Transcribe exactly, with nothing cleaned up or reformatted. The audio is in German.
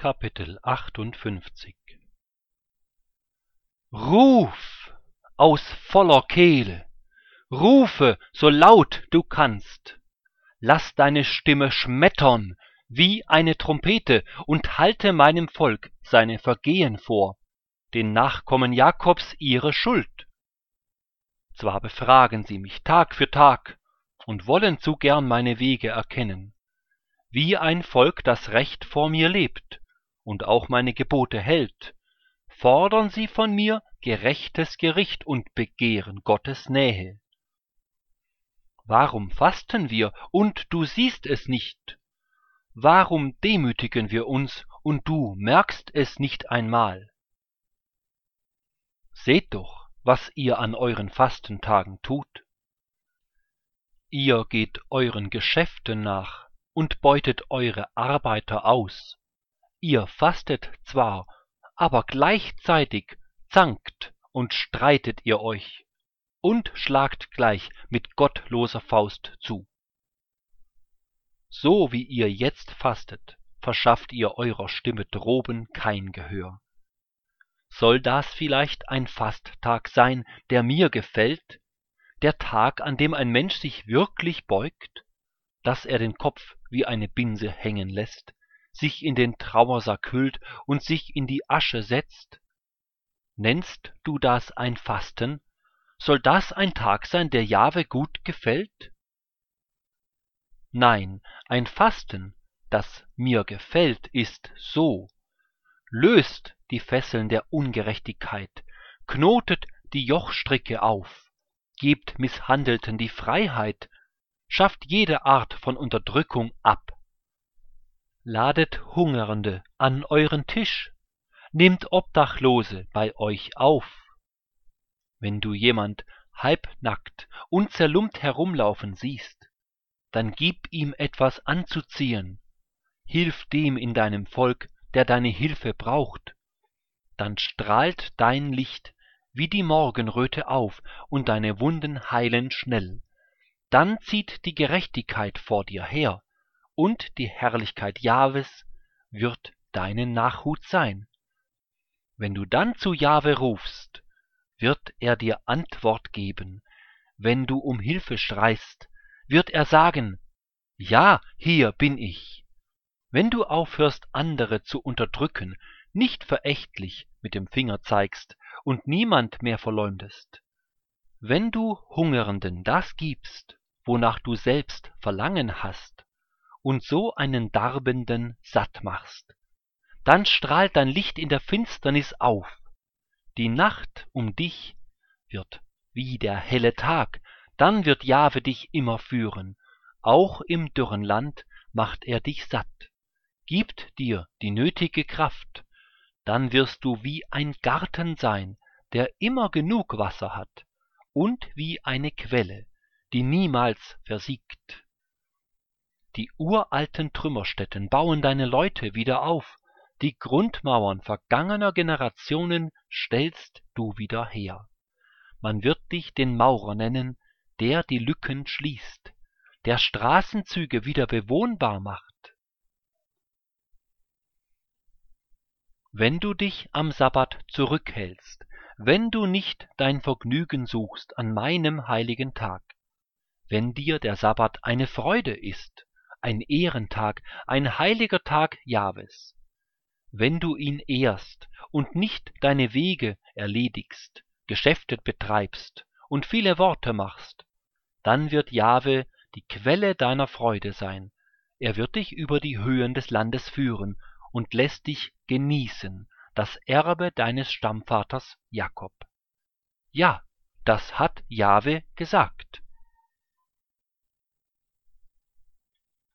Kapitel achtundfünfzig. Ruf aus voller Kehle, rufe so laut du kannst, lass deine Stimme schmettern wie eine Trompete und halte meinem Volk seine Vergehen vor, den Nachkommen Jakobs ihre Schuld. Zwar befragen sie mich Tag für Tag und wollen zu gern meine Wege erkennen, wie ein Volk, das recht vor mir lebt und auch meine Gebote hält, fordern sie von mir gerechtes Gericht und begehren Gottes Nähe. Warum fasten wir, und du siehst es nicht? Warum demütigen wir uns, und du merkst es nicht einmal? Seht doch, was ihr an euren Fastentagen tut. Ihr geht euren Geschäften nach und beutet eure Arbeiter aus. Ihr fastet zwar, aber gleichzeitig zankt und streitet ihr euch und schlagt gleich mit gottloser Faust zu. So wie ihr jetzt fastet, verschafft ihr eurer Stimme droben kein Gehör. Soll das vielleicht ein Fasttag sein, der mir gefällt, der Tag, an dem ein Mensch sich wirklich beugt, dass er den Kopf wie eine Binse hängen lässt, sich in den Trauersack hüllt und sich in die Asche setzt? Nennst du das ein Fasten? Soll das ein Tag sein, der Jahwe gut gefällt? Nein, ein Fasten, das mir gefällt, ist so: löst die Fesseln der Ungerechtigkeit, knotet die Jochstricke auf, gebt Misshandelten die Freiheit, schafft jede Art von Unterdrückung ab. Ladet Hungerende an euren Tisch, nehmt Obdachlose bei euch auf. Wenn du jemand halbnackt und zerlumpt herumlaufen siehst, dann gib ihm etwas anzuziehen, hilf dem in deinem Volk, der deine Hilfe braucht. Dann strahlt dein Licht wie die Morgenröte auf und deine Wunden heilen schnell. Dann zieht die Gerechtigkeit vor dir her, und die Herrlichkeit Jahwes wird deine Nachhut sein. Wenn du dann zu Jahwe rufst, wird er dir Antwort geben. Wenn du um Hilfe schreist, wird er sagen: Ja, hier bin ich. Wenn du aufhörst, andere zu unterdrücken, nicht verächtlich mit dem Finger zeigst und niemand mehr verleumdest, wenn du Hungernden das gibst, wonach du selbst Verlangen hast, und so einen Darbenden satt machst, dann strahlt dein Licht in der Finsternis auf. Die Nacht um dich wird wie der helle Tag, dann wird Jahwe dich immer führen. Auch im dürren Land macht er dich satt, gibt dir die nötige Kraft. Dann wirst du wie ein Garten sein, der immer genug Wasser hat, und wie eine Quelle, die niemals versiegt. Die uralten Trümmerstätten bauen deine Leute wieder auf, die Grundmauern vergangener Generationen stellst du wieder her. Man wird dich den Maurer nennen, der die Lücken schließt, der Straßenzüge wieder bewohnbar macht. Wenn du dich am Sabbat zurückhältst, wenn du nicht dein Vergnügen suchst an meinem heiligen Tag, wenn dir der Sabbat eine Freude ist, ein Ehrentag, ein heiliger Tag Jahwes, wenn du ihn ehrst und nicht deine Wege erledigst, Geschäfte betreibst und viele Worte machst, dann wird Jahwe die Quelle deiner Freude sein. Er wird dich über die Höhen des Landes führen und lässt dich genießen das Erbe deines Stammvaters Jakob. Ja, das hat Jahwe gesagt.